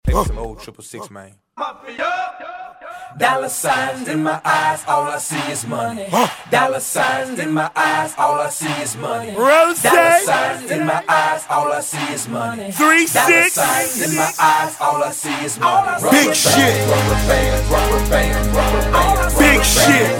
Maybe some old 666, man. Dollar signs in my eyes, all I see is money. Dollar signs in my eyes, all I see is money. Rose. Dollar signs in my eyes, all I see is money. 3 Dollar 6. signs in my eyes, all I see is money. Big shit. Big shit.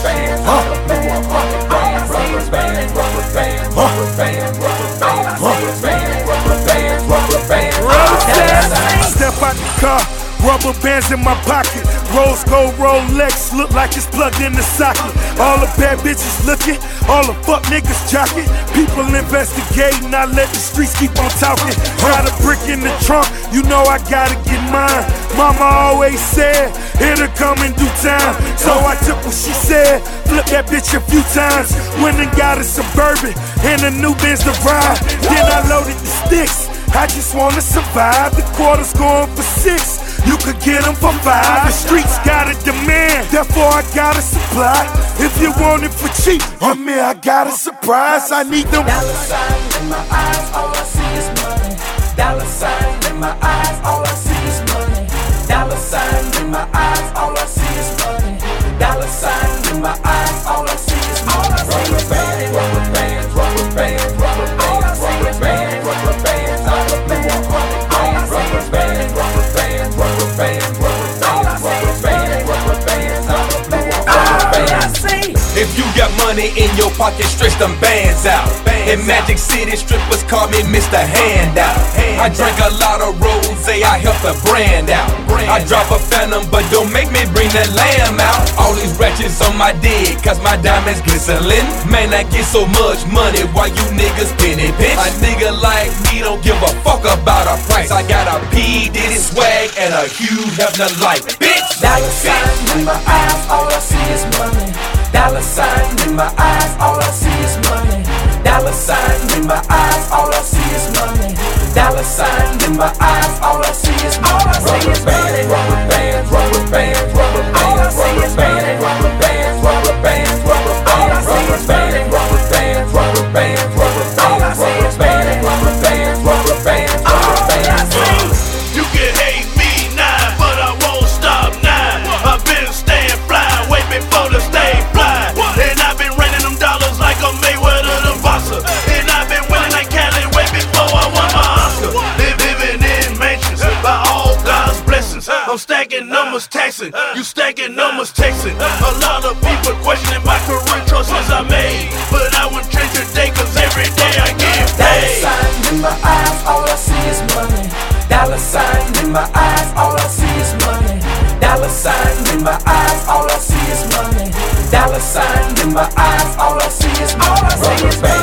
Step out the car, rubber bands in my pocket. Rose gold Rolex, look like it's plugged in the socket. All the bad bitches looking, all the fuck niggas jocking. People investigating, I let the streets keep on talking. Got a brick in the trunk, you know I gotta get mine. Mama always said, it'll come in due time. So I took what she said, flipped that bitch a few times. Went and got a Suburban and a new Benz to ride. Then I loaded the sticks, I just wanna survive. The quarter's going for 6, you could get them for 5. The streets got a demand, therefore I got a supply. If you want it for cheap, I'm here, I got a surprise. I need them. Dollar signs in my eyes, all I see is money. Dollar signs in my eyes, all I see is money. Dollar signs in my eyes, all I see is money. Dollar signs in my eyes, all I see is money. Rubber bands, rubber bands, rubber bands, rubber bands, rubber bands, rubber bands, rubber bands, rubber bands, rubber bands, rubber bands, rubber bands, rubber bands, rubber bands, rubber bands. If you got money in your pocket, stretch them bands out. In Magic City, strippers call me Mr. Handout. I drink a lot of rosé, I help the brand out. I drop a phantom, but don't make me bring that lamb out. All these ratchets on my dick, cause my diamonds glistening. Man, I get so much money while you niggas penny pinch. A nigga like me don't give a fuck about a price. I got a P. Diddy swag and a Hugh Hefner life, bitch. Dollar signs in my eyes, all I see is money. Dollar signs in my eyes, all I see is money. Dollar signs in my eyes, all I see is money. Dollar signs in my eyes, all I see is money. Rubber bands, rubber bands, rubber bands, rubber bands, rubber bands, rubber bands, rubber bands, rubber bands, rubber bands, rubber bands, rubber bands, rubber bands, rubber bands, rubber bands, rubber bands, rubber bands. You can hate me now, but I won't stop now. I've been staying fly, way before the stay fly. And I've been running them dollars like a Mayweather the boxer. And I've been winning like Cali way before I won my Oscar. Living in mansions by all God's blessings. I'm stacking numbers, taxing. You stacking numbers, taxing. A lot of people questioning my career choices I made, but I wouldn't change today, cause every day I get Dollar paid. signs in my eyes, all I see is money. Dollar signs in my eyes, all I see is money. Dollar signs in my eyes, all I see is money. Dollar signs in my eyes, all I see is money. Rubber bands.